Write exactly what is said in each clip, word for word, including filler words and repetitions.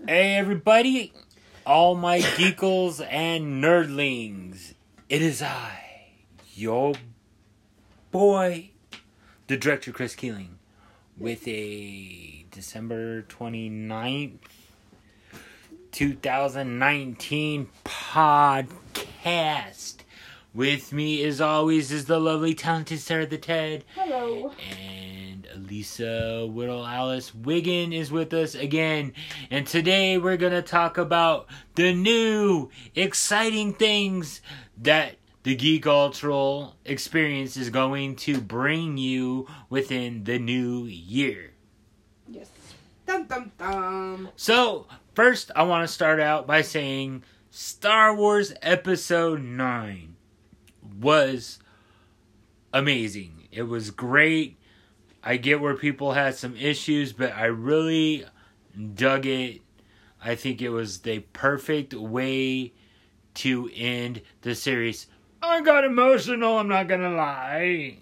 Hey everybody, all my geekles and nerdlings. It is I, your boy, the director Chris Keeling, with a December twenty-ninth, twenty nineteen podcast. With me, as always, is the lovely, talented Sarah the Ted. Hello. And Elisa Whittle Alice Wiggin is with us again. And today we're going to talk about the new, exciting things that the Geek Cultural Experience is going to bring you within the new year. Yes. Dum dum dum. So, first I want to start out by saying Star Wars Episode nine was amazing. It was great. I get where people had some issues, but I really dug it. I think it was the perfect way to end the series. I got emotional, I'm not gonna lie.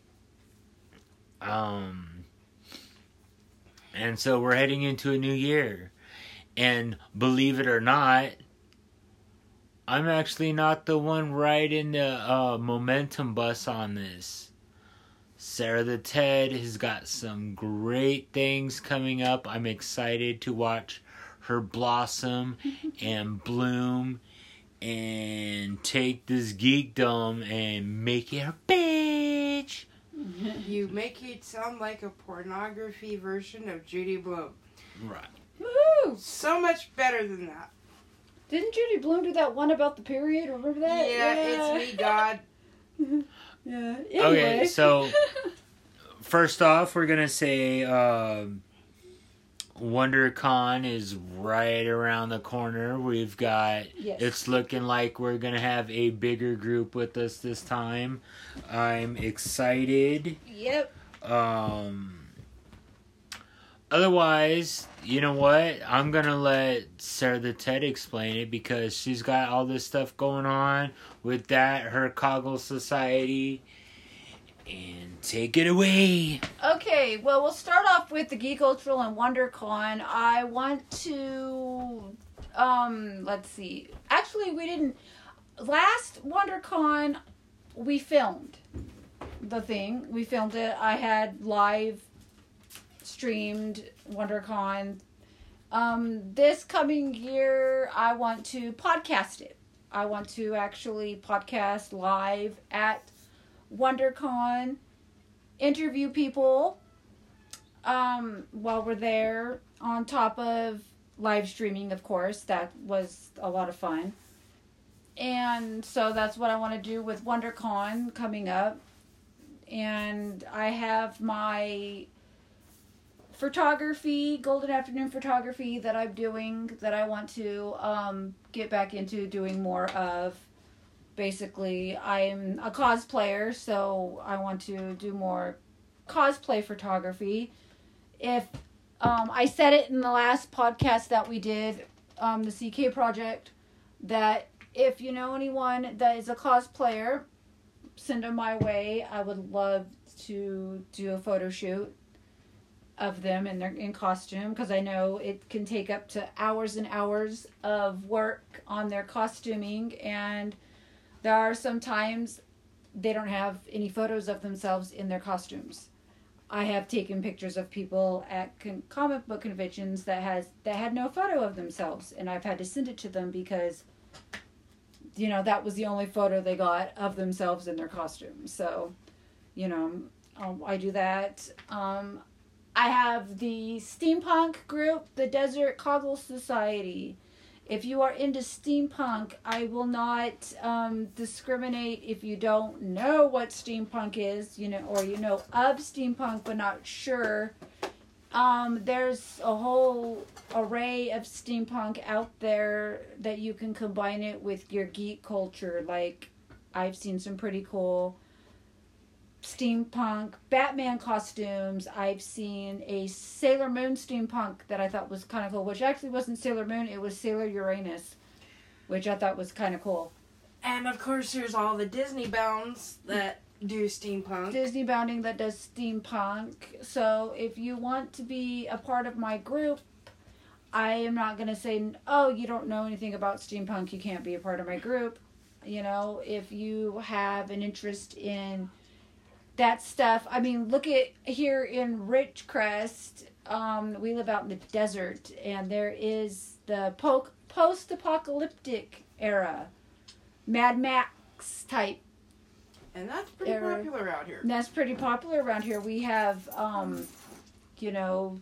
Um, and so we're heading into a new year. And believe it or not, I'm actually not the one riding the uh, momentum bus on this. Sarah the Ted has got some great things coming up. I'm excited to watch her blossom and bloom and take this geekdom and make it a bitch. You make it sound like a pornography version of Judy Blume. Right. Woohoo! So much better than that. Didn't Judy Blume do that one about the period? Remember that? Yeah, it's me, God. Yeah. Anyway. Okay, so first off, we're gonna say uh, WonderCon is right around the corner. We've got. Yes. It's looking like we're gonna have a bigger group with us this time. I'm excited. Yep. Um. Otherwise, you know what? I'm gonna let Sarah the Ted explain it because she's got all this stuff going on with that, her Coggle Society. And take it away. Okay, well, we'll start off with the Geek Cultural and WonderCon. I want to, um, let's see. Actually, we didn't, last WonderCon, we filmed the thing. We filmed it. I had live streamed WonderCon. Um, this coming year, I want to podcast it. I want to actually podcast live at WonderCon, interview people um, while we're there, on top of live streaming, of course. That was a lot of fun. And so that's what I want to do with WonderCon coming up. And I have my photography, Golden Afternoon photography that I'm doing, that I want to um, get back into doing more of. Basically, I'm a cosplayer, so I want to do more cosplay photography. If um, I said it in the last podcast that we did, um, the C K Project, that if you know anyone that is a cosplayer, send them my way. I would love to do a photo shoot of them in their in costume, because I know it can take up to hours and hours of work on their costuming, and there are some times they don't have any photos of themselves in their costumes. I have taken pictures of people at con- comic book conventions that has that had no photo of themselves, and I've had to send it to them because, you know, that was the only photo they got of themselves in their costumes. So, you know, um, I do that. Um, I have the steampunk group, the Desert Coggle Society. If you are into steampunk, I will not um, discriminate if you don't know what steampunk is, you know, or you know of steampunk but not sure. Um, there's a whole array of steampunk out there that you can combine it with your geek culture. Like, I've seen some pretty cool steampunk Batman costumes. I've seen a Sailor Moon steampunk that I thought was kind of cool, which actually wasn't Sailor Moon, it was Sailor Uranus, which I thought was kind of cool. And of course, there's all the Disney bounds that do steampunk. Disney Bounding that does steampunk. So if you want to be a part of my group, I am not going to say, oh, you don't know anything about steampunk, you can't be a part of my group. You know, if you have an interest in that stuff, I mean, look at here in Ridgecrest, um, we live out in the desert, and there is the po- post-apocalyptic era, Mad Max type. And that's pretty era. popular out here. That's pretty popular around here. We have, um, you know,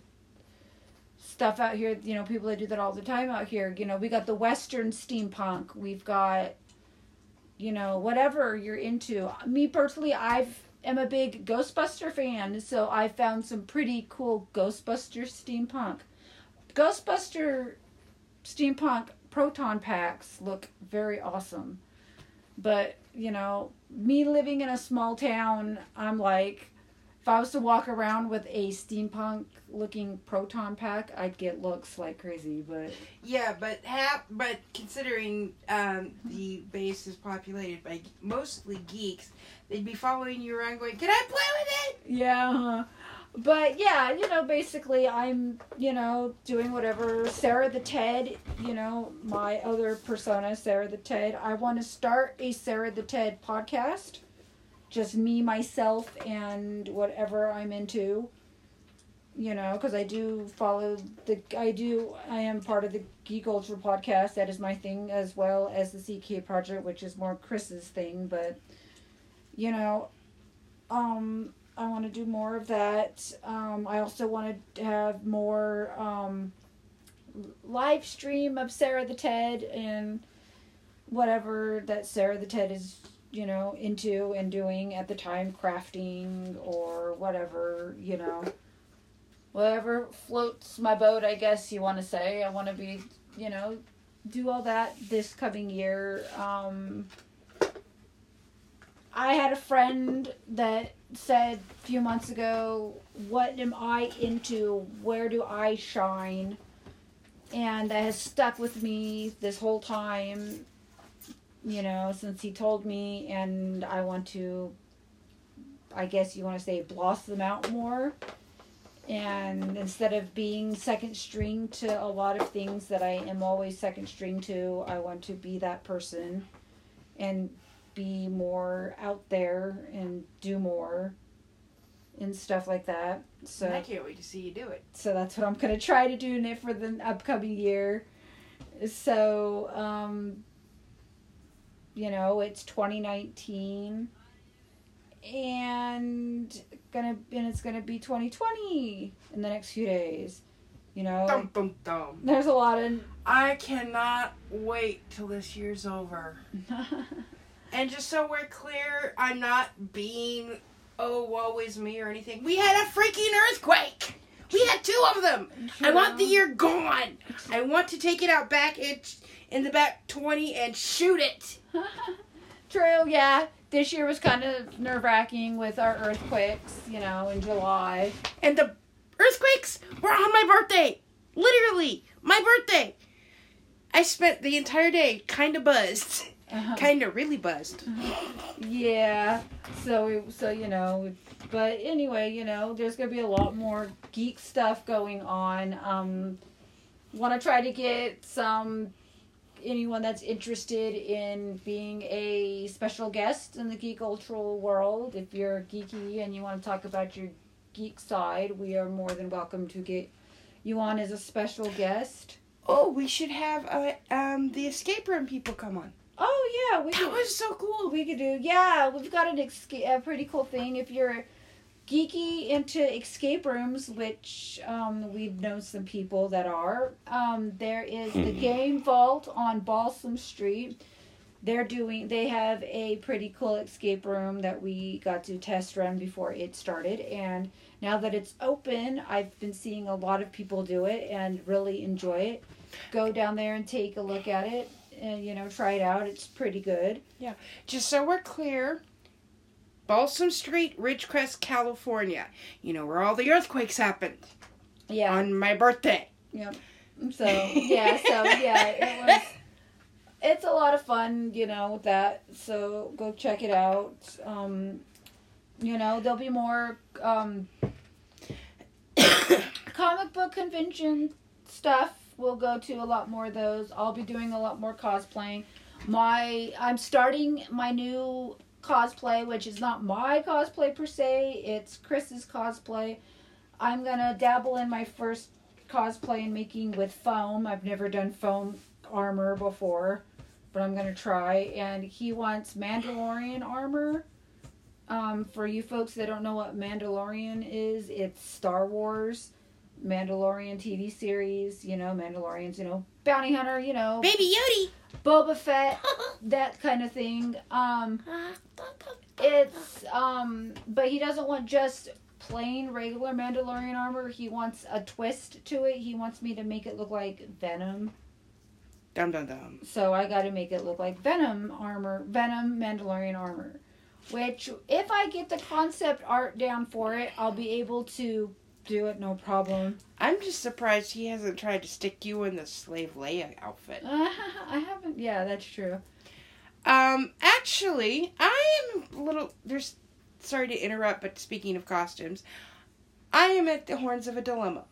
stuff out here, you know, people that do that all the time out here. You know, we got the Western steampunk. We've got, you know, whatever you're into. Me personally, I've am a big Ghostbuster fan, so I found some pretty cool Ghostbuster steampunk. Ghostbuster steampunk proton packs look very awesome. But, you know, me living in a small town, I'm like, if I was to walk around with a steampunk looking proton pack, I'd get looks like crazy, but Yeah, but hap- but considering um, the base is populated by mostly geeks, they'd be following you around going, "Can I play with it?" yeah. uh-huh. But yeah, you know, basically I'm, you know, doing whatever. Sarah the Ted, you know, my other persona, Sarah the Ted. I want to start a Sarah the Ted podcast. Just me, myself, and whatever I'm into. You know, because I do follow the, I do, I am part of the Geek Ultra podcast. That is my thing, as well as the C K Project, which is more Chris's thing. But, you know, um... I want to do more of that. Um, I also want to have more um, live stream of Sarah the Ted and whatever that Sarah the Ted is, you know, into and doing at the time, crafting or whatever, you know. Whatever floats my boat, I guess you want to say. I want to be, you know, do all that this coming year. Um, I had a friend that said a few months ago, what am I into? Where do I shine? And that has stuck with me this whole time, you know, since he told me, and I want to, I guess you want to say, blossom out more. And instead of being second string to a lot of things that I am always second string to, I want to be that person and be more out there and do more and stuff like that. So I can't wait to see you do it. So that's what I'm going to try to do for the upcoming year. So, um, you know, it's twenty nineteen and gonna and it's gonna be twenty twenty in the next few days. You know, Dum, dum, dum. there's a lot of. I cannot wait till this year's over. And just so we're clear, I'm not being, oh, woe is me or anything. We had a freaking earthquake. We had two of them. True. I want the year gone. I want to take it out back in, in the back twenty and shoot it. True, yeah. This year was kind of nerve-wracking with our earthquakes, you know, in July. And the earthquakes were on my birthday. Literally, my birthday. I spent the entire day kind of buzzed. Uh-huh. Kind of really buzzed. Yeah, so, so, you know, but anyway, you know, there's going to be a lot more geek stuff going on. Um, want to try to get some, anyone that's interested in being a special guest in the Geek Ultra world. If you're geeky and you want to talk about your geek side, we are more than welcome to get you on as a special guest. Oh, we should have uh, um the escape room people come on. Oh, yeah. We That could, was so cool. We could do, yeah, we've got an escape, a pretty cool thing. If you're geeky into escape rooms, which um, we've known some people that are, um, there is the Game Vault on Balsam Street. They're doing, they have a pretty cool escape room that we got to test run before it started. And now that it's open, I've been seeing a lot of people do it and really enjoy it. Go down there and take a look at it. And, you know, try it out. It's pretty good. Yeah. Just so we're clear, Balsam Street, Ridgecrest, California. You know, where all the earthquakes happened. Yeah. On my birthday. Yep. So, yeah, so, yeah, it was, it's a lot of fun, you know, with that. So, go check it out. Um, you know, there'll be more, um, comic book convention stuff will go to a lot more of those. I'll be doing a lot more cosplaying. My I'm starting my new cosplay, which is not my cosplay per se. It's Chris's cosplay. I'm gonna dabble in my first cosplay and making with foam. I've never done foam armor before, but I'm gonna try. And he wants Mandalorian armor. Um, for you folks that don't know what Mandalorian is, it's Star Wars, Mandalorian T V series, you know, Mandalorians, you know, bounty hunter, you know, Baby Yoda, Boba Fett, that kind of thing. Um, it's, um, but he doesn't want just plain regular Mandalorian armor. He wants a twist to it. He wants me to make it look like Venom. Dum dum dum. So I gotta make it look like Venom armor, Venom Mandalorian armor. Which, if I get the concept art down for it, I'll be able to do it, no problem. I'm just surprised he hasn't tried to stick you in the Slave Leia outfit. Uh, I haven't, yeah, that's true. Um, actually, I am a little, there's, sorry to interrupt, but speaking of costumes, I am at the horns of a dilemma.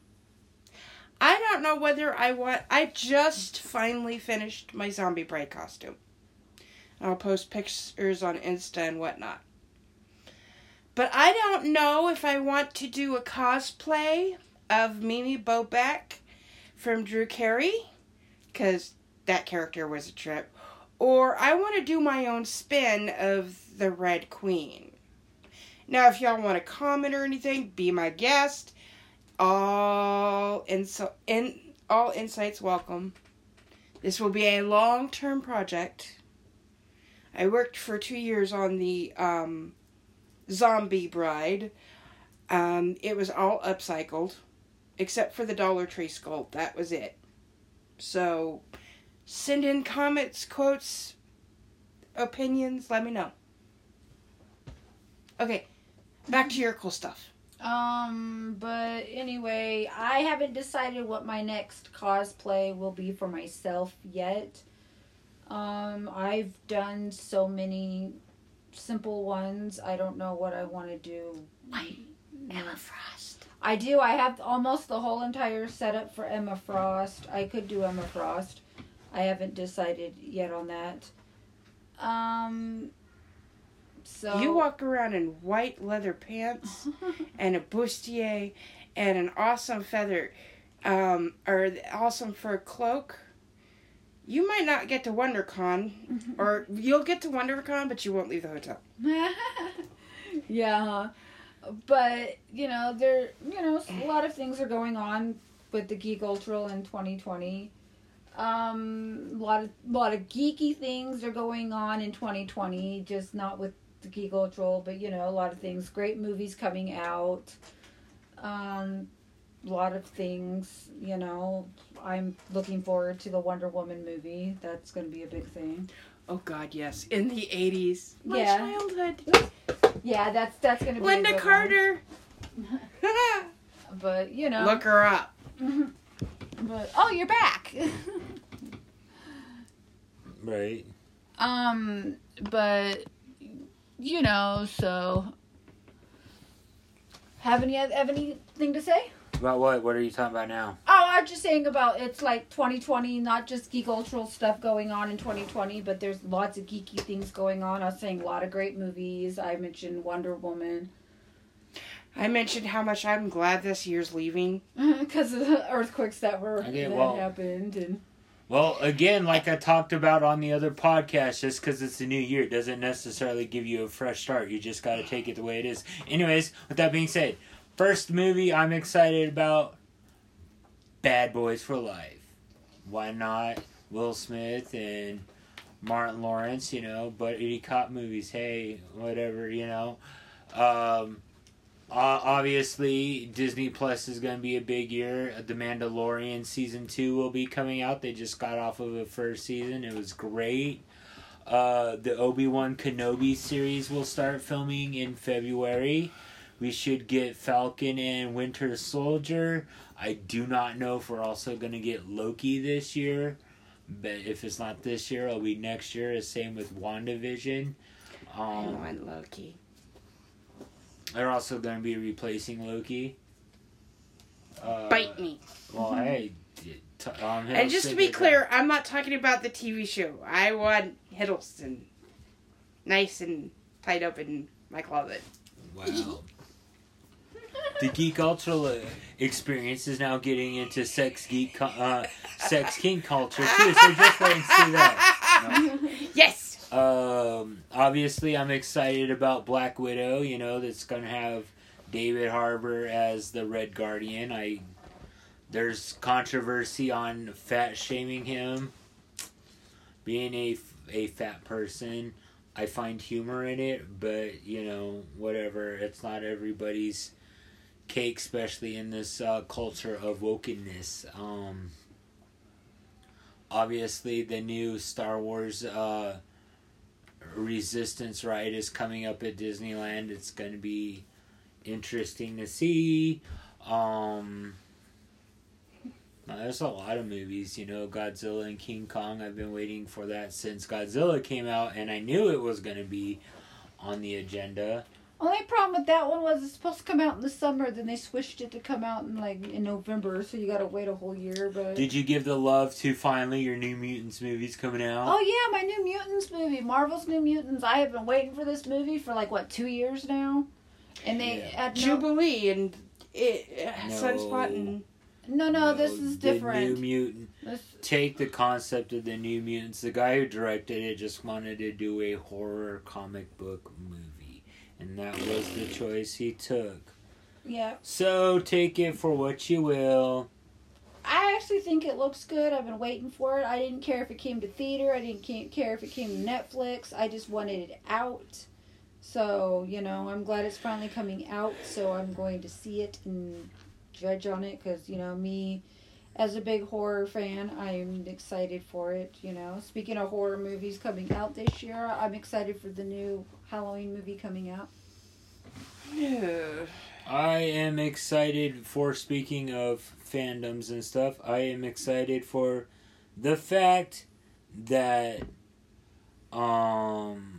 I don't know whether I want, I just finally finished my Zombie Bride costume. I'll post pictures on Insta and whatnot. But I don't know if I want to do a cosplay of Mimi Bobek from Drew Carey, because that character was a trip, or I want to do my own spin of the Red Queen. Now, if y'all want to comment or anything, be my guest. All inso- in all insights welcome. This will be a long-term project. I worked for two years on the um, Zombie Bride. Um, it was all upcycled, except for the Dollar Tree sculpt. That was it. So, send in comments, quotes, opinions. Let me know. Okay, back to your cool stuff. Um, but anyway, I haven't decided what my next cosplay will be for myself yet. Um, I've done so many simple ones. I don't know what I want to do. Wait, Emma Frost. I do. I have almost the whole entire setup for Emma Frost. I could do Emma Frost. I haven't decided yet on that. Um, so You walk around in white leather pants and a bustier and an awesome feather, um, or the awesome fur cloak. You might not get to WonderCon, or you'll get to WonderCon, but you won't leave the hotel. Yeah, huh? But, you know, there, you know, a lot of things are going on with the Geek Ultra in twenty twenty. Um, a lot of, lot of geeky things are going on in twenty twenty, just not with the Geek Ultra, but, you know, a lot of things. Great movies coming out. Um, a lot of things, you know. I'm looking forward to the Wonder Woman movie. That's going to be a big thing. Oh, God, yes. In the eighties. My Yeah. childhood. Yeah, that's that's going to be Linda a good Carter. one. But, you know. Look her up. But, oh, you're back. Right. Um, but, you know, so. Have any have anything to say? About what? What are you talking about now? Oh, I was just saying about it's like twenty twenty, not just geek cultural stuff going on in twenty twenty, but there's lots of geeky things going on. I was saying a lot of great movies. I mentioned Wonder Woman. I mentioned how much I'm glad this year's leaving. Because of the earthquakes that were Okay, that well- happened. And Well, again, like I talked about on the other podcast, just because it's a new year doesn't necessarily give you a fresh start. You just got to take it the way it is. Anyways, with that being said, first movie I'm excited about, Bad Boys for Life. Why not Will Smith and Martin Lawrence, you know, buddy cop movies, hey, whatever, you know. Um, uh, obviously, Disney Plus is going to be a big year. The Mandalorian Season two will be coming out. They just got off of the first season. It was great. Uh, the Obi-Wan Kenobi series will start filming in February. We should get Falcon and Winter Soldier. I do not know if we're also going to get Loki this year. But if it's not this year, it'll be next year. Same with WandaVision. I Um, want Loki. they're also going to be replacing Loki. Uh, Bite me. Well, hey, T- um, And just to Hiddleston be did clear, I'm not talking about the T V show. I want Hiddleston nice and tied up in my closet. that. Wow. The Geek Ultra experience is now getting into sex geek, co- uh, sex king culture too. So just wait and see that. No. Yes. Um, obviously, I'm excited about Black Widow. You know, that's gonna have David Harbour as the Red Guardian. I there's controversy on fat shaming him, being a a fat person. I find humor in it, but you know, whatever. It's not everybody's cake, especially in this uh, culture of wokenness. Um, obviously, the new Star Wars uh, Resistance ride is coming up at Disneyland. It's going to be interesting to see. Um, there's a lot of movies, you know, Godzilla and King Kong. I've been waiting for that since Godzilla came out, and I knew it was going to be on the agenda. Only problem with that one was it's supposed to come out in the summer, then they switched it to come out in like in November, so you gotta wait a whole year. But Did you give the love to finally your New Mutants movies coming out? oh yeah, my New Mutants movie, Marvel's New Mutants. I have been waiting for this movie for like what two years now, and they Yeah. had no, Jubilee and it, No. Sunspot and no, no, this is the different. New Mutant. This, Take the concept of the New Mutants. The guy who directed it just wanted to do a horror comic book movie, and that was the choice he took. yeah, So take it for what you will. I actually think it looks good. I've been waiting for it. I didn't care if it came to theater. I didn't ca- care if it came to Netflix. I just wanted it out. So, you know, I'm glad it's finally coming out. So I'm going to see it and judge on it. Because, you know, me, as a big horror fan, I'm excited for it, you know. Speaking of horror movies coming out this year, I'm excited for the new Halloween movie coming out. no. I am excited for, speaking of fandoms and stuff, I am excited for the fact that, um,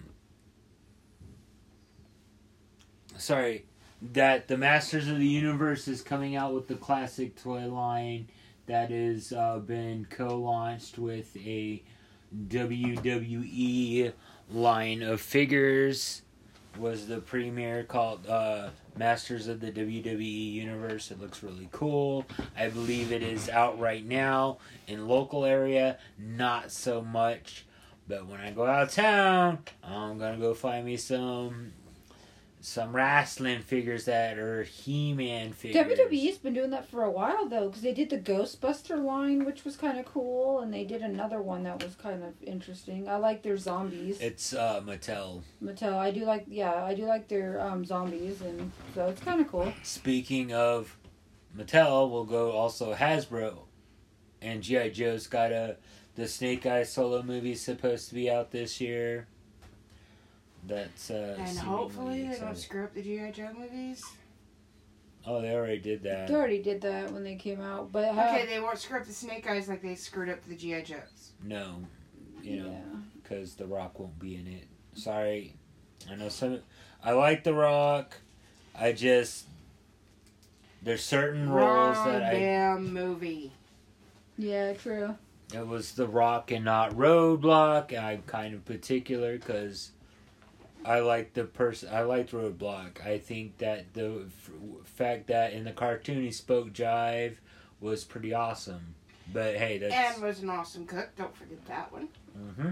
sorry, that the Masters of the Universe is coming out with the classic toy line that has uh, been co-launched with a W W E line of figures. Was the premiere called uh, Masters of the W W E Universe. It looks really cool. I believe it is out right now in local area. Not so much. But when I go out of town, I'm going to go find me some some wrestling figures that are He-Man figures. W W E's been doing that for a while, though, because they did the Ghostbuster line, which was kind of cool, and they did another one that was kind of interesting. I like their zombies. It's uh, Mattel. Mattel, I do like, yeah, I do like their um, zombies, and so it's kind of cool. Speaking of Mattel, we'll go also Hasbro. And G I. Joe's got a... The Snake Eyes solo movie supposed to be out this year. That's uh, And seemingly hopefully they don't exciting. screw up the G I. Joe movies. Oh, they already did that. They already did that when they came out, but uh, Okay, they won't screw up the Snake Eyes like they screwed up the G I. Joes. No, you know, yeah. because The Rock won't be in it. Sorry, I know some. I like The Rock. I just there's certain roles Wrong that I. damn movie. Yeah, true. It was The Rock and not Roadblock. I'm kind of particular because I like the person. I liked Roadblock. I think that the f- fact that in the cartoon he spoke jive was pretty awesome. But hey, that's. And was an awesome cook. Don't forget that one. Mm-hmm.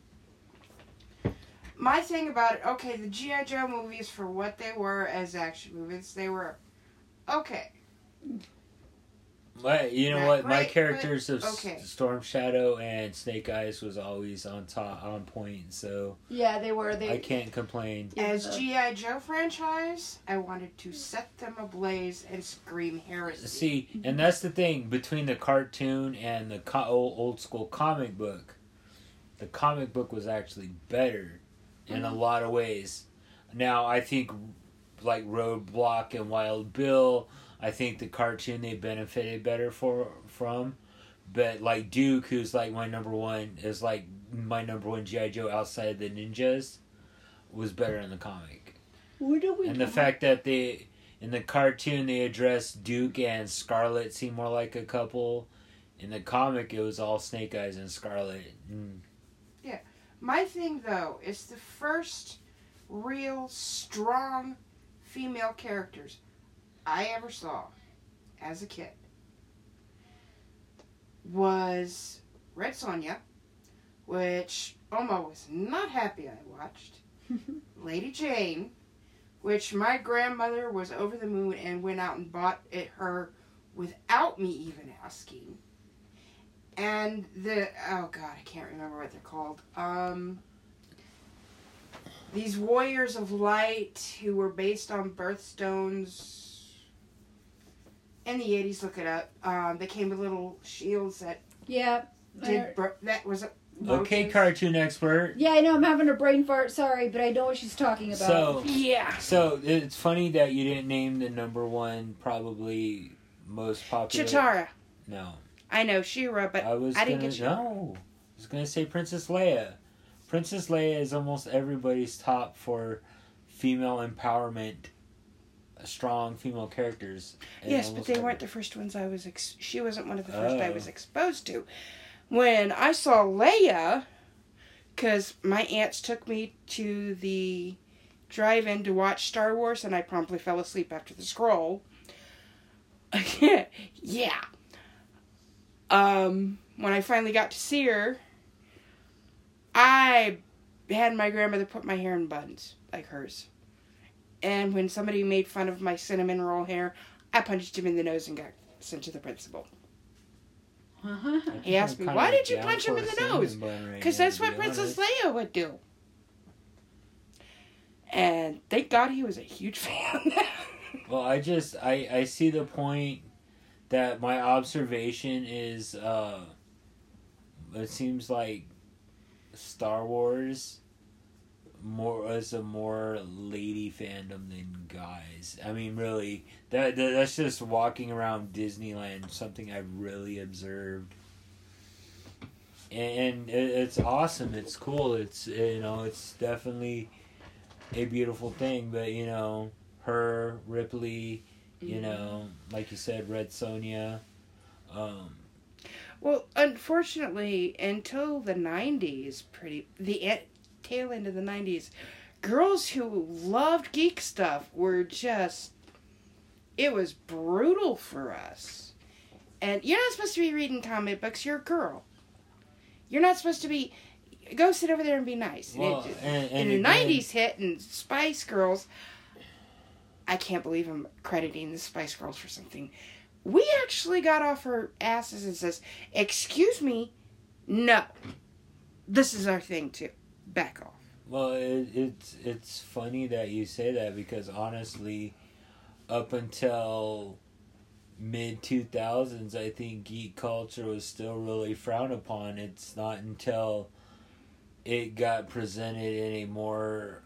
My thing about it, okay, the G I. Joe movies, for what they were as action movies, they were okay. My, you know Not what? My great, characters but of S- okay. Storm Shadow and Snake Eyes was always on top, on point. So Yeah, they were. They I can't complain. As Yeah. G I. Joe franchise, I wanted to set them ablaze and scream heresy. See, and that's the thing between the cartoon and the co- old, old school comic book. The comic book was actually better in a lot of ways. Now I think like Roadblock and Wild Bill, I think the cartoon they benefited better for from. But like Duke, who's like my number one, is like my number one G I. Joe outside the ninjas, was better in the comic. Where do we And the fact that they in the cartoon they addressed Duke and Scarlet seem more like a couple, In the comic, it was all Snake Eyes and Scarlet. Mm. My thing, though, is the first real strong female characters I ever saw as a kid was Red Sonja, which Oma was not happy I watched. Lady Jane, which my grandmother was over the moon and went out and bought it her without me even asking. And the, oh god, I can't remember what they're called. Um, these Warriors of Light who were based on birthstones in the eighties, look it up. Um, they came with little shields that Yeah. did, bro- that was a... Okay, roaches. cartoon expert. Yeah, I know. I'm having a brain fart. Sorry, but I know what she's talking about. So, Yeah. so it's funny that you didn't name the number one, probably most popular. Chitara. No. I know, She-Ra, but I was I didn't gonna, get She-Ra. no. I was gonna say Princess Leia. Princess Leia is almost everybody's top for female empowerment, strong female characters. And Yes, but almost they every- weren't the first ones I was... Ex- she wasn't one of the first I Oh. was exposed to. When I saw Leia, because my aunts took me to the drive-in to watch Star Wars, and I promptly fell asleep after the scroll. Yeah. Um, when I finally got to see her, I had my grandmother put my hair in buns, like hers. And when somebody made fun of my cinnamon roll hair, I punched him in the nose and got sent to the principal. Uh-huh. He asked me, I'm why kinda did you down punch him for in a the cinnamon nose? bun right Because now, that's to what be Princess honest. Leia would do. And thank God he was a huge fan. Well, I just I I see the point that my observation is. Uh, it seems like Star Wars more as a more lady fandom than guys. I mean, really, that, that that's just walking around Disneyland. Something I've really observed, and, and it, it's awesome. It's cool. It's you know, it's definitely a beautiful thing. But you know, her, Ripley, you know, like you said, Red Sonja. Um, Well, unfortunately, until the nineties, pretty the e- tail end of the nineties, girls who loved geek stuff were just, it was brutal for us. And you're not supposed to be reading comic books, you're a girl. You're not supposed to be, go sit over there and be nice. Well, It- and, and and the again- nineties hit, and Spice Girls, I can't believe I'm crediting the Spice Girls for something. We actually got off our asses and says, excuse me, no. This is our thing too. Back off. Well, it, it's it's funny that you say that because honestly, up until mid two thousands, I think geek culture was still really frowned upon. It's not until it got presented in a more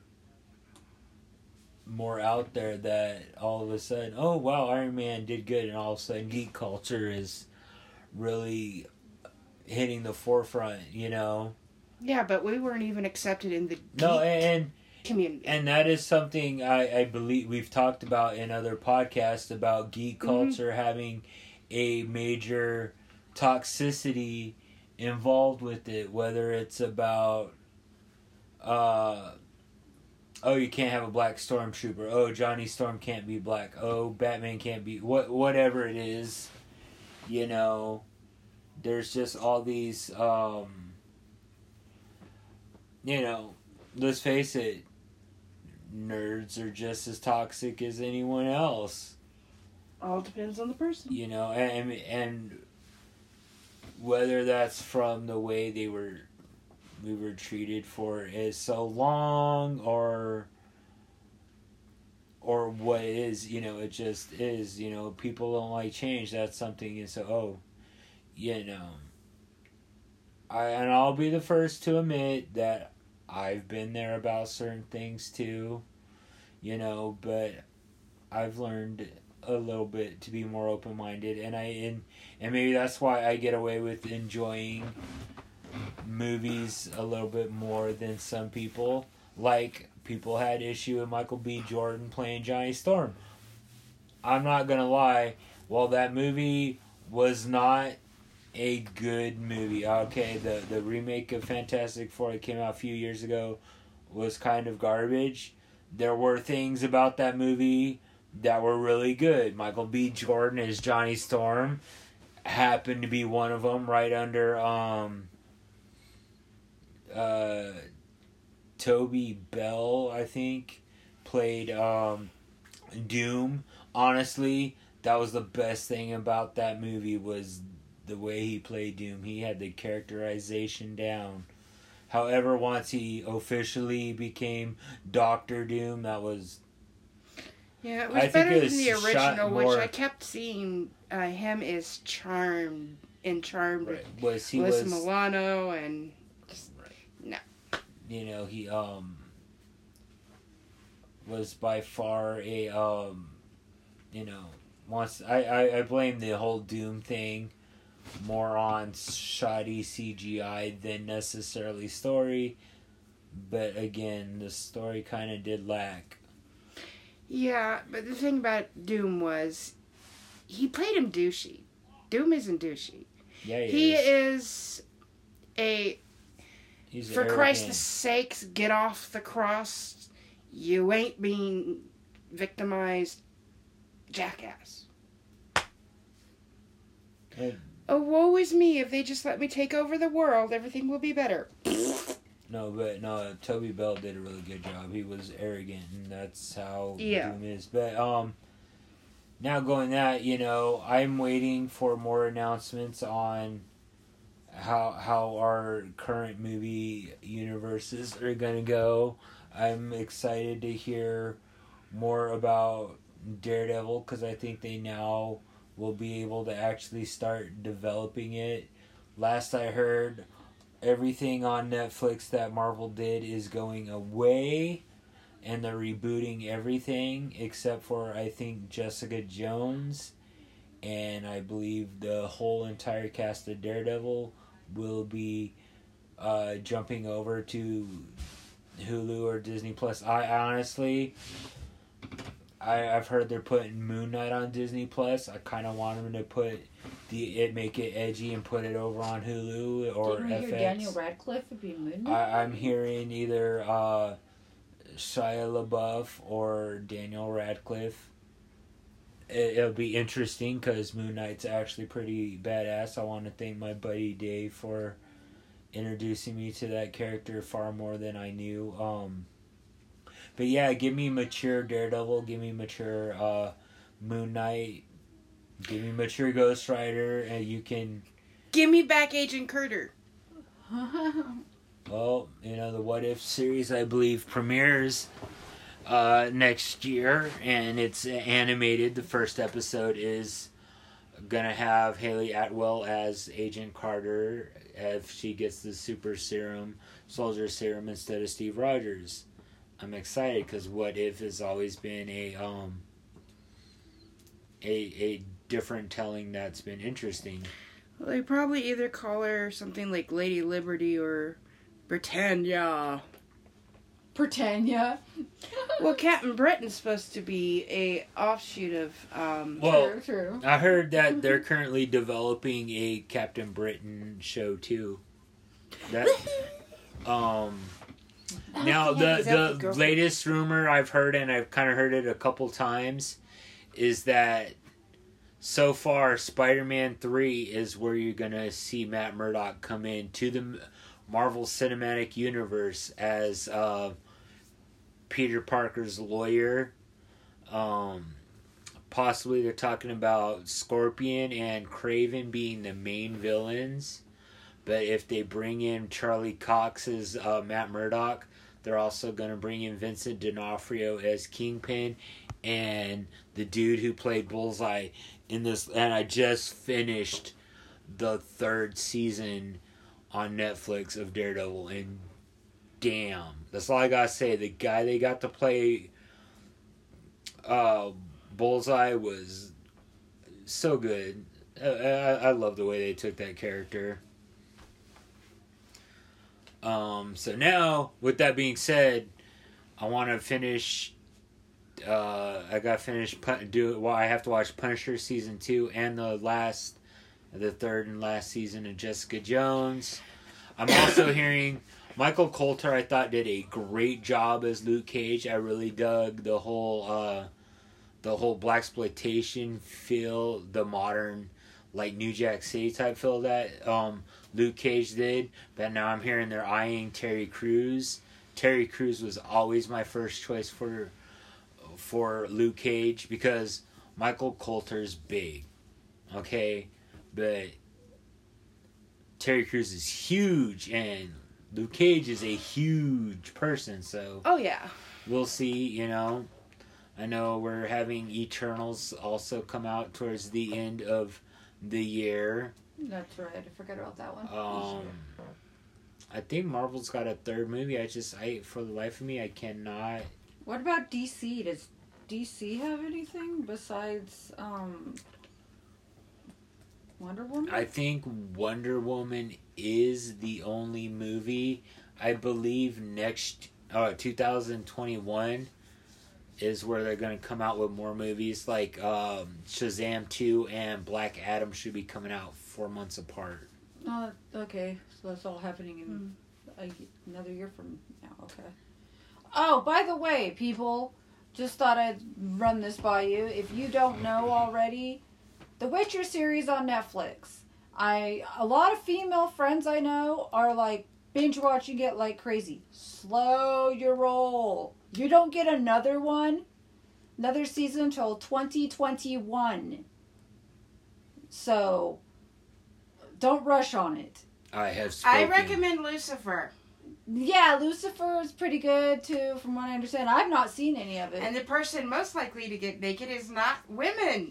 more out there that all of a sudden, oh wow, Iron Man did good, and all of a sudden geek culture is really hitting the forefront, you know. Yeah, but we weren't even accepted in the geek No, and community. and that is something I, I believe we've talked about in other podcasts about geek culture mm-hmm. having a major toxicity involved with it, whether it's about uh oh, you can't have a black stormtrooper. Oh, Johnny Storm can't be black. Oh, Batman can't be what whatever it is. You know, there's just all these um you know, let's face it, nerds are just as toxic as anyone else. All depends on the person. You know, and and whether that's from the way they were we were treated for is so long or or what it is, you know, it just is, you know, people don't like change. That's something, and so, oh, you know, I and I'll be the first to admit that I've been there about certain things too, you know, but I've learned a little bit to be more open-minded, and I and, and maybe that's why I get away with enjoying movies a little bit more than some people. Like, people had issue with Michael B. Jordan playing Johnny Storm. I'm not gonna lie, while that movie was not a good movie. Okay, the the remake of Fantastic Four that came out a few years ago was kind of garbage. There were things about that movie that were really good. Michael B. Jordan as Johnny Storm happened to be one of them, right under um uh Toby Bell, I think, played um Doom. Honestly, that was the best thing about that movie, was the way he played Doom. He had the characterization down. However, once he officially became Doctor Doom, that was... Yeah, it was I better think it was than the shot original, more- which I kept seeing uh, him as Charmed, in Charmed Right. with Was he Alyssa was Milano, and just, no. you know, he um was by far a um you know, once I, I, I blame the whole Doom thing more on shoddy C G I than necessarily story, but again, the story kind of did lack. Yeah, but the thing about Doom was, he played him douchey. Doom isn't douchey. Yeah, he, He is. is a, He's for arrogant. Christ's sakes, get off the cross. You ain't being victimized, jackass. And- Oh, woe is me. If they just let me take over the world, everything will be better. No, but no, Toby Bell did a really good job. He was arrogant, and that's how Yeah. Doom is. But um, now going that, you know, I'm waiting for more announcements on how how our current movie universes are gonna go. I'm excited to hear more about Daredevil, because I think they now will be able to actually start developing it. Last I heard, everything on Netflix that Marvel did is going away, and they're rebooting everything except for, I think, Jessica Jones, and I believe the whole entire cast of Daredevil will be uh, jumping over to Hulu or Disney Plus. I honestly, I, I've heard they're putting Moon Knight on Disney Plus. I kind of want them to put the it make it edgy and put it over on Hulu or Didn't we F X. hear Daniel Radcliffe would be Moon Knight? I, I'm hearing either uh, Shia LaBeouf or Daniel Radcliffe. It, it'll be interesting because Moon Knight's actually pretty badass. I want to thank my buddy Dave for introducing me to that character far more than I knew. Um, but yeah, give me mature Daredevil, give me mature uh, Moon Knight, give me mature Ghost Rider, and you can... Give me back Agent Carter. Well, you know, the What If series, I believe, premieres uh, next year, and it's animated. The first episode is gonna have Haley Atwell as Agent Carter if she gets the super serum, soldier serum, instead of Steve Rogers. I'm excited because What If has always been a um a a different telling that's been interesting. Well, they probably either call her something like Lady Liberty or Britannia. Britannia. Well, Captain Britain's supposed to be a offshoot of, um... Well, True, true. I heard that they're currently developing a Captain Britain show too. That um now Yeah, the he's out the with girlfriend. latest rumor I've heard, and I've kind of heard it a couple times, is that so far Spider-Man three is where you're gonna see Matt Murdock come in to the Marvel Cinematic Universe as uh, Peter Parker's lawyer. Um, possibly they're talking about Scorpion and Kraven being the main villains. But if they bring in Charlie Cox as uh, Matt Murdock, they're also going to bring in Vincent D'Onofrio as Kingpin, and the dude who played Bullseye in this. And I just finished the third season on Netflix of Daredevil, and damn, that's all I gotta say. The guy they got to play uh, Bullseye was so good. I, I, I love the way they took that character. Um, so now, with that being said, I want to finish. Uh, I got to finish. Do well. I have to watch Punisher season two and the last the third and last season of Jessica Jones. I'm also hearing Michael Coulter, I thought, did a great job as Luke Cage. I really dug the whole uh, the whole blaxploitation feel, the modern, like, New Jack City type feel that um, Luke Cage did. But now I'm hearing they're eyeing Terry Crews. Terry Crews was always my first choice for for Luke Cage because Michael Coulter's big, okay, but Terry Crews is huge and Luke Cage is a huge person, so Oh, yeah. we'll see, you know. I know we're having Eternals also come out towards the end of the year. That's right. I forgot about that one. Um, I think Marvel's got a third movie. I just, I for the life of me, I cannot. What about D C? Does D C have anything besides um, Wonder Woman? I think Wonder Woman is the only movie. I believe next, uh, twenty twenty-one is where they're going to come out with more movies. Like um, Shazam two and Black Adam should be coming out four months apart. Oh, okay. So that's all happening in Mm. a, another year from now. Okay. Oh, by the way, people, just thought I'd run this by you. If you don't know already, the Witcher series on Netflix. I a lot of female friends I know are like binge watching it like crazy. Slow your roll. You don't get another one, another season until twenty twenty-one. So don't rush on it. I have spoken. I recommend Lucifer. Yeah, Lucifer is pretty good too, from what I understand. I've not seen any of it. And the person most likely to get naked is not women.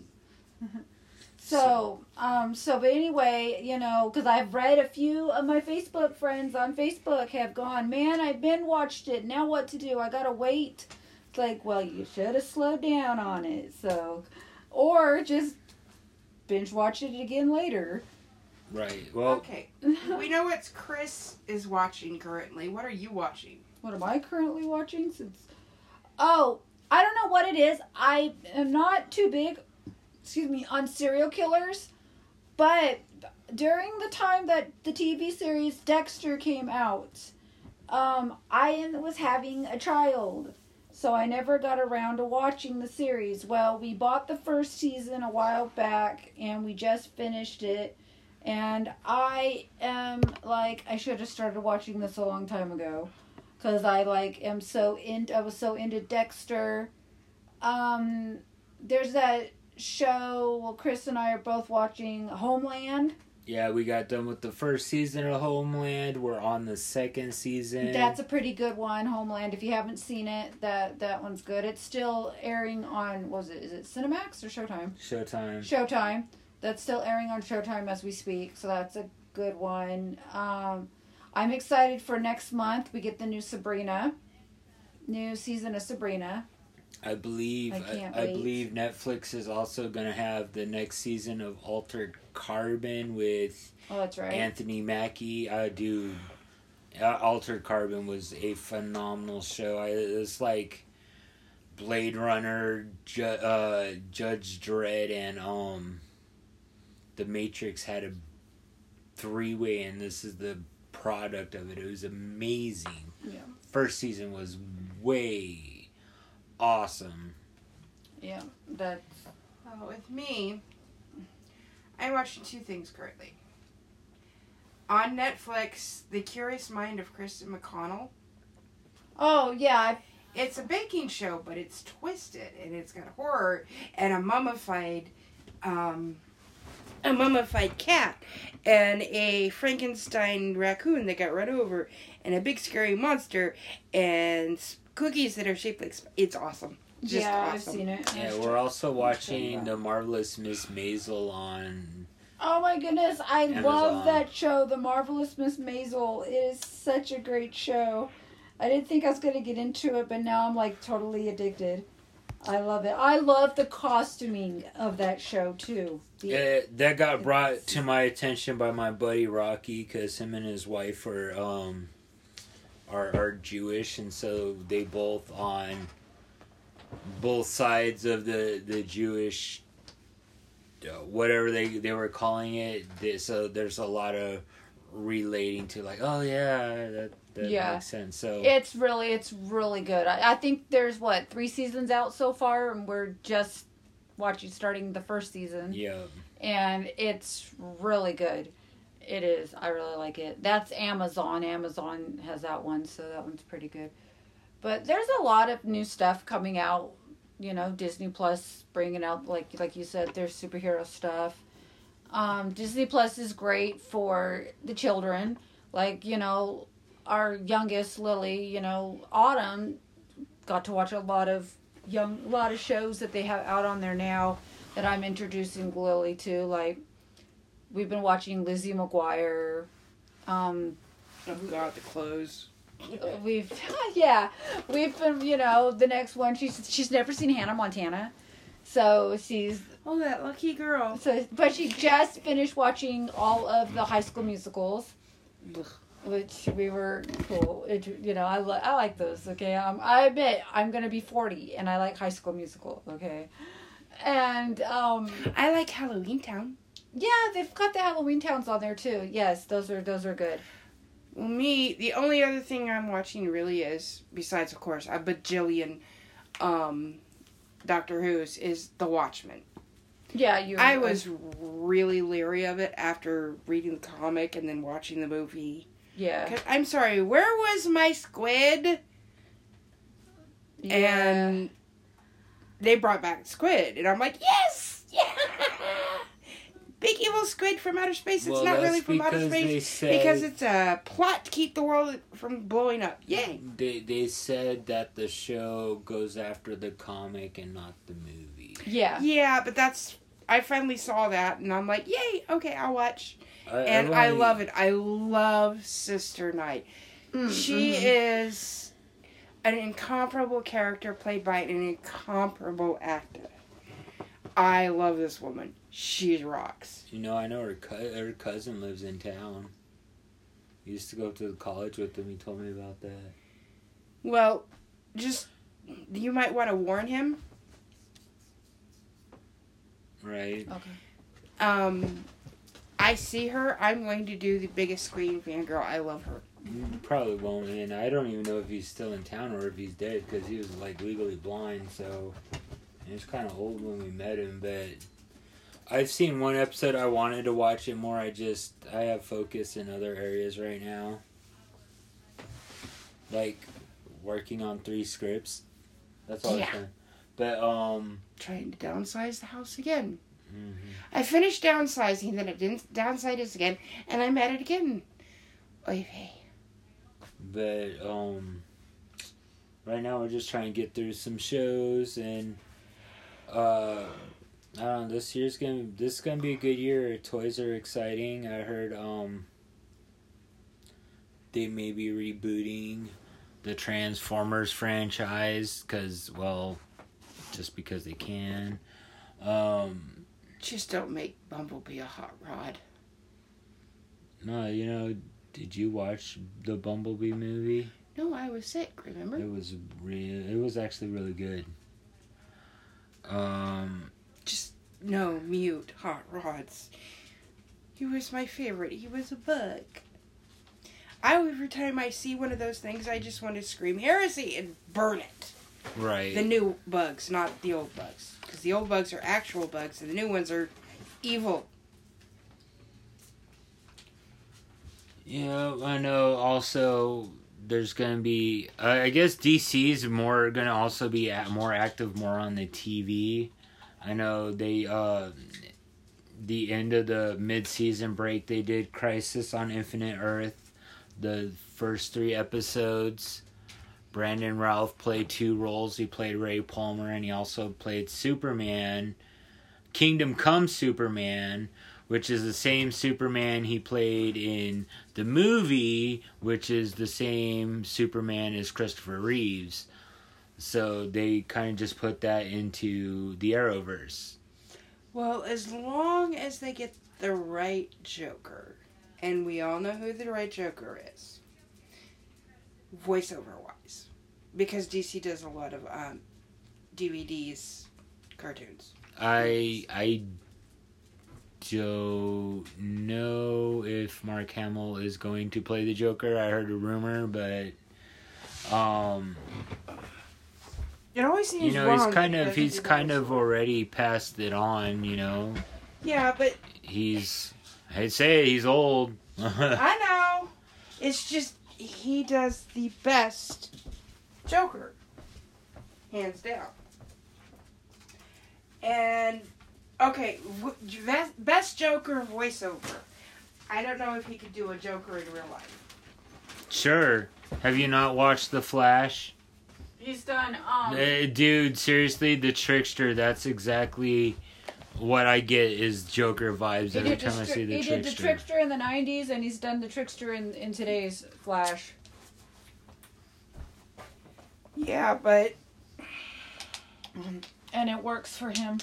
So, um, so, but anyway, you know, because I've read a few of my Facebook friends on Facebook have gone, man, I've been watched it. Now what to do? I gotta wait. It's like, well, you should have slowed down on it. So, or just binge watch it again later. Right. Well, Okay. We know what Chris is watching currently. What are you watching? What am I currently watching? Since, oh, I don't know what it is. I am not too big, excuse me, on serial killers, but during the time that the T V series Dexter came out, um, I was having a child, so I never got around to watching the series. Well, we bought the first season a while back, and we just finished it, and I am like, I should have started watching this a long time ago. Because I, like, am so in, I was so into Dexter. Um, there's that show, well, Chris and I are both watching Homeland. yeah, we got done with the first season of Homeland. We're on the second season. That's a pretty good one, Homeland. If you haven't seen it, that, that one's good. It's still airing on, what was it, is it Cinemax or Showtime? Showtime. Showtime. That's still airing on Showtime as we speak, so that's a good one. Um, I'm excited for next month. We get the new Sabrina, new season of Sabrina. I believe I I, can't I wait. believe Netflix is also going to have the next season of Altered Carbon with Oh, that's right. Anthony Mackie. Uh, dude, uh, Altered Carbon was a phenomenal show. I, it was like Blade Runner, Ju- uh, Judge Dredd, and um, The Matrix had a three-way, and this is the product of it. It was amazing. Yeah. First season was way awesome. Yeah, that's... Well, with me, I'm watching two things currently. On Netflix, The Curious Mind of Kristen McConnell. Oh, yeah. I- It's a baking show, but it's twisted, and it's got horror and a mummified, um, a mummified cat, and a Frankenstein raccoon that got run over, and a big scary monster, and cookies that are shaped like. Sp- it's awesome. Just yeah, awesome. I've seen it. Yeah, we're also watching The Marvelous Miss Maisel on... Oh my goodness, I Amazon. love that show, The Marvelous Miss Maisel. It is such a great show. I didn't think I was going to get into it, but now I'm like totally addicted. I love it. I love the costuming of that show too. The, Uh, that got brought to my attention by my buddy Rocky, because him and his wife are, um, are, are Jewish, and so they both on both sides of the, the Jewish uh, whatever they they were calling it. They, so there's a lot of relating to like, oh yeah, that that Yeah. makes sense. So It's really, it's really good. I, I think there's what three seasons out so far, and we're just watching starting the first season, yeah, and it's really good. It is. I really like it. That's Amazon. Amazon has that one, so that one's pretty good. But there's a lot of new stuff coming out. You know, Disney Plus bringing out, like like you said, there's superhero stuff. Um, Disney Plus is great for the children. Like, you know, our youngest, Lily, you know, Autumn, got to watch a lot of young, a lot of shows that they have out on there now that I'm introducing Lily to. Like, we've been watching Lizzie McGuire. Um, Oh God, the clothes. we've, yeah, we've been, you know, the next one, she's, she's never seen Hannah Montana. So she's, Oh, that lucky girl. so, but she just finished watching all of the High School Musicals, Ugh. which we were cool. It, you know, I, li- I like those, okay? Um, I admit, I'm going to be forty, and I like High School Musical, okay? And, um, I like Halloween Town. yeah, they've got the Halloween Towns on there, too. Yes, those are, those are good. Well, me, the only other thing I'm watching really is, besides, of course, a bajillion um, Doctor Who's, is The Watchmen. Yeah, you. I was really leery of it after reading the comic and then watching the movie. Yeah. 'Cause, I'm sorry, where was my squid? Yeah. And they brought back squid, and I'm like, yes, yeah, big evil squid from outer space. It's Well, not that's really from outer because they space said- because it's a plot to keep the world from blowing up. Yay! they they said that the show goes after the comic and not the movie. Yeah. Yeah, but that's I finally saw that, and I'm like, yay! Okay, I'll watch. I, And I've I only- love it. I love Sister Night. Mm, She mhm. is an incomparable character played by an incomparable actor. I love this woman. She rocks. You know, I know her co- her cousin lives in town. He used to go to college with him. He told me about that. Well, just you might want to warn him. Right? Okay. Um, I see her. I'm going to do the biggest screen fangirl. I love her. You probably won't, and I don't even know if he's still in town or if he's dead because he was like legally blind. So he was kind of old when we met him. But I've seen one episode. I wanted to watch it more. I just I have focus in other areas right now, like working on three scripts. That's all. Yeah. I'm saying. But um. Trying to downsize the house again. Mhm. I finished downsizing, then it didn't downsize it again, and I'm at it again. Oy vey. But um, right now we're just trying to get through some shows, and uh, I don't know. This year's gonna this is gonna be a good year. Toys are exciting. I heard um, they may be rebooting the Transformers franchise because well, just because they can. Um, Just don't make Bumblebee a hot rod. no, you know. Did you watch the Bumblebee movie? No, I was sick, remember? It was real. It was actually really good. Um, Just no mute hot rods. He was my favorite. He was a bug. I every time I see one of those things, I just want to scream heresy and burn it. right. The new bugs, not the old bugs, because the old bugs are actual bugs, and the new ones are evil. Yeah, I know. Also, there's gonna be. Uh, I guess D C's more gonna also be at, more active, more on the T V. I know they. Uh, the end of the mid-season break, they did Crisis on Infinite Earth. The first three episodes, Brandon Routh played two roles. He played Ray Palmer, and he also played Superman. Kingdom Come Superman, which is the same Superman he played in the movie, which is the same Superman as Christopher Reeves. So they kind of just put that into the Arrowverse. Well, as long as they get the right Joker, and we all know who the right Joker is, voiceover-wise, because D C does a lot of um, D V Ds, cartoons. I I don't know if Mark Hamill is going to play the Joker. I heard a rumor, but um, It always seems you know, wrong he's kind of because he's he's kind always- of already passed it on. You know, Yeah, but he's I'd say he's old. I know. It's just he does the best Joker, hands down. And okay, w- best, best Joker voiceover. I don't know if he could do a Joker in real life. Sure. Have you not watched The Flash? He's done. Um, Uh, dude, seriously, the Trickster. That's exactly what I get is Joker vibes he every did, the, time I stri- see the he Trickster. did the Trickster in the nineties, and he's done the Trickster in, in today's Flash. Yeah, but And it works for him.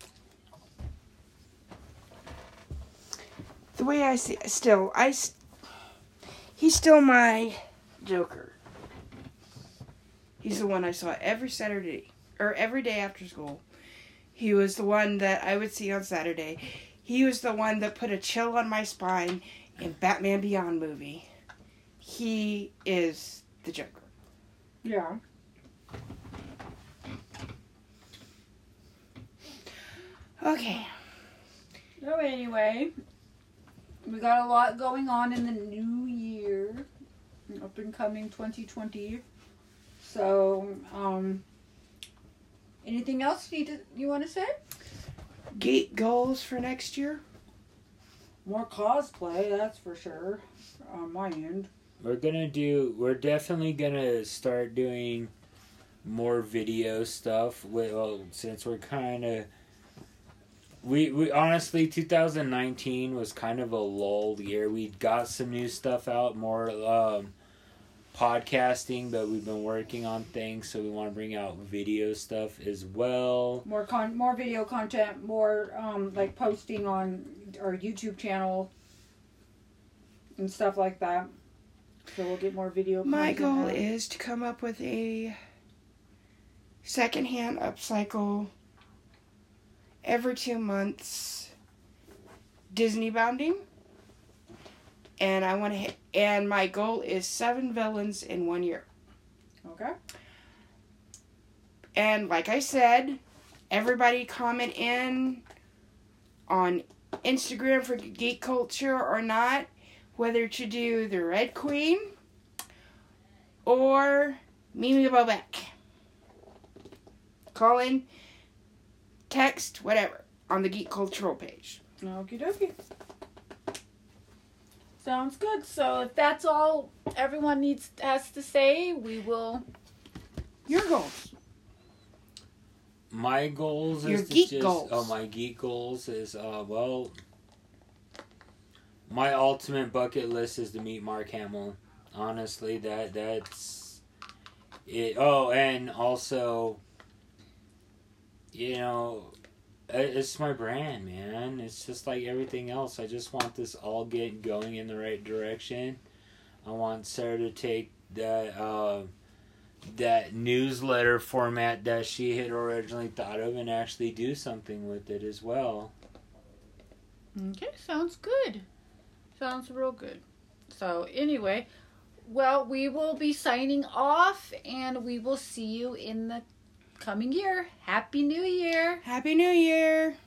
the way I see, still, I, s- he's still my Joker. He's the one I saw every Saturday, or every day after school. He was the one that I would see on Saturday. He was the one that put a chill on my spine in Batman Beyond movie. He is the Joker. Yeah. Okay. So anyway, we got a lot going on in the new year, up and coming twenty twenty. So, um, anything else you did, you want to say? Gate goals for next year? More cosplay, that's for sure, on my end. We're gonna do. We're definitely gonna start doing more video stuff. With, well, since we're kind of. We, we honestly, two thousand nineteen was kind of a lull year. We got some new stuff out, more um, podcasting, but we've been working on things, so we want to bring out video stuff as well. More con, more video content, more um, like posting on our YouTube channel and stuff like that. So we'll get more video. My content goal out. is to come up with a secondhand upcycle every two months Disney bounding. And I want to hit, and my goal is seven villains in one year. Okay. And like I said, everybody comment in on Instagram for Geek Culture or not, whether to do the Red Queen or Mimi Bobek. Call in, text, whatever, on the Geek Cultural page. Okie dokie. Sounds good. So if that's all everyone needs has to say, we will. Your goals. My goals Your is to geek just, goals. Oh, my geek goals is uh well. My ultimate bucket list is to meet Mark Hamill. Honestly, that that's it. Oh, and also, you know, it- it's my brand, man. It's just like everything else. I just want this all get going in the right direction. I want Sarah to take that uh, that newsletter format that she had originally thought of and actually do something with it as well. Okay, sounds good. Sounds real good. So anyway, well, we will be signing off, and we will see you in the coming year. Happy New Year! Happy New Year!